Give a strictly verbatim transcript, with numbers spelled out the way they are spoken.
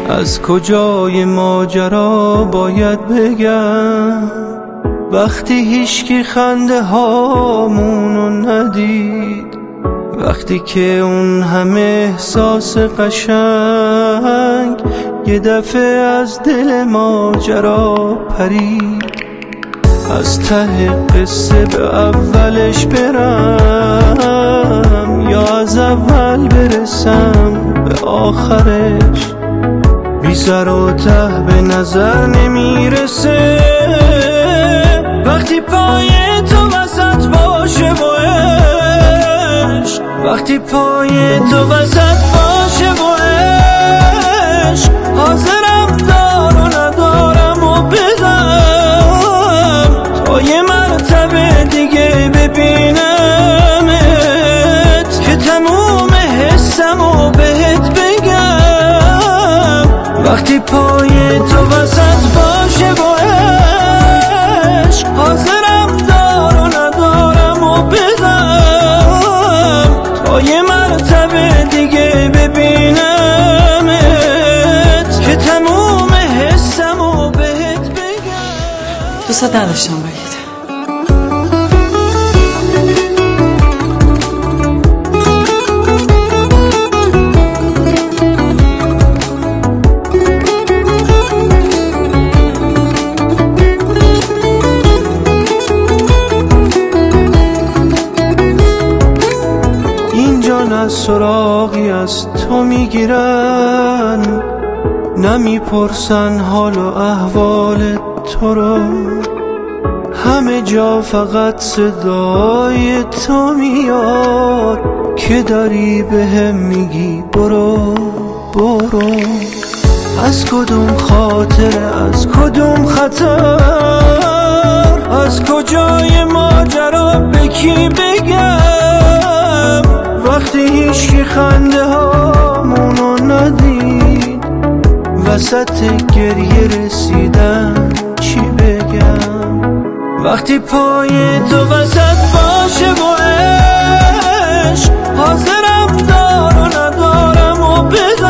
از کجای ماجرا باید بگم وقتی هیچکی خنده هامونو ندید، وقتی که اون همه احساس قشنگ یه دفعه از دل ماجرا پرید. از ته قصه به اولش برم یا از اول برسم به آخرش، بی سر و ته به نظر نمیرسه. وقتی پای تو وسط باشه و عشق، وقتی پای تو وسط باشه و عشق، حاضرم دار و ندارم و بدم تا یه مرتبه دیگه ببینمت که تموم حسم و بهت بگم. وقتی پای تو وسط باشه و عشق، حاضرم دار و ندارم و بدم تا یه مرتبه دیگه ببینمت که تموم حسم و بهت بگم. دوست نداشتم بگید. نه سراغی از تو میگیرن، نمیپرسن حال و احوال تو رو، همه جا فقط صدای تو میاد که داری بهم میگی برو برو. از کدوم خاطره، از کدوم خطر، از کجای ماجرا به کی بگم؟ وقتی هیچکی خنده هامونو ندید، وسط گریه رسیدن چی بگم؟ وقتی پای تو وسط باشه و عشق، حاضرم دار و ندارم و بدم